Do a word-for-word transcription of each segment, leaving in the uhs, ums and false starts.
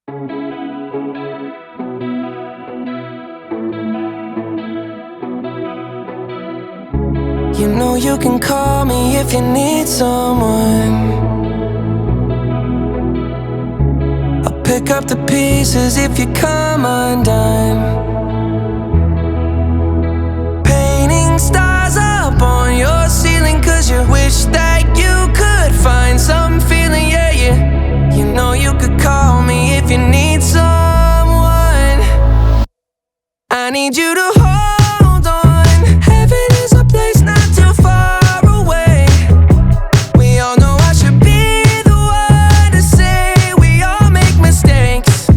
You know you can call me if you need someone. I'll pick up the pieces if you come undone. Painting stars up on your ceiling, cause you wish that you could find some feeling, yeah, yeah. You know you could call me if you need someone. I need you to hold on. Heaven is a place not too far away. We all know I should be the one to say we all make mistakes.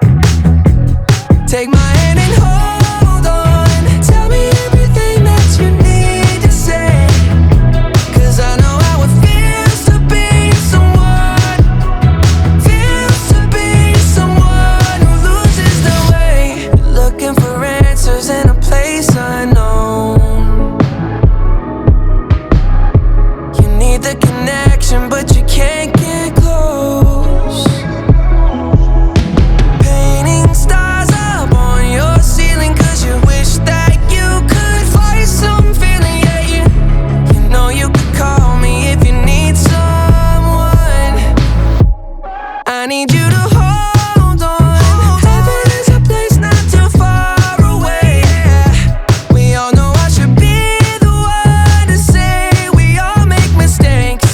Take my hand and hold on. Tell me everything that you need to say, cause I know how it feels to be someone. Feels to be someone who loses their way. Looking for answers in a place unknown. You need the connection, but you can't get close. Painting stars up on your ceiling, cause you wish that you could find some feeling, yeah, yeah. You know you could call me if you need someone. I need you to hold on. Heaven is a place not too far away, yeah. We all know I should be the one to say we all make mistakes.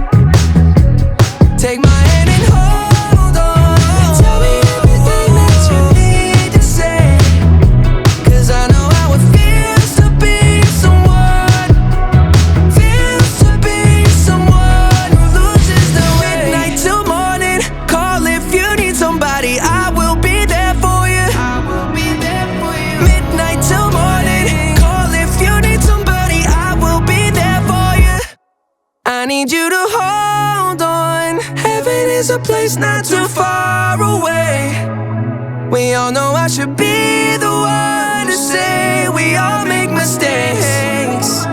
Take my hand and hold on. Tell me everything that you need to say, cause I know how it feels to be someone. Feels to be someone who loses their way. Midnight till morning, call if you need somebody. I will be there for you. I will be there for you. Midnight till morning, call if you need somebody. I will be there for you. I need you to hold on. Heaven is a place not too far away. We all know I should be the one to say we all make mistakes.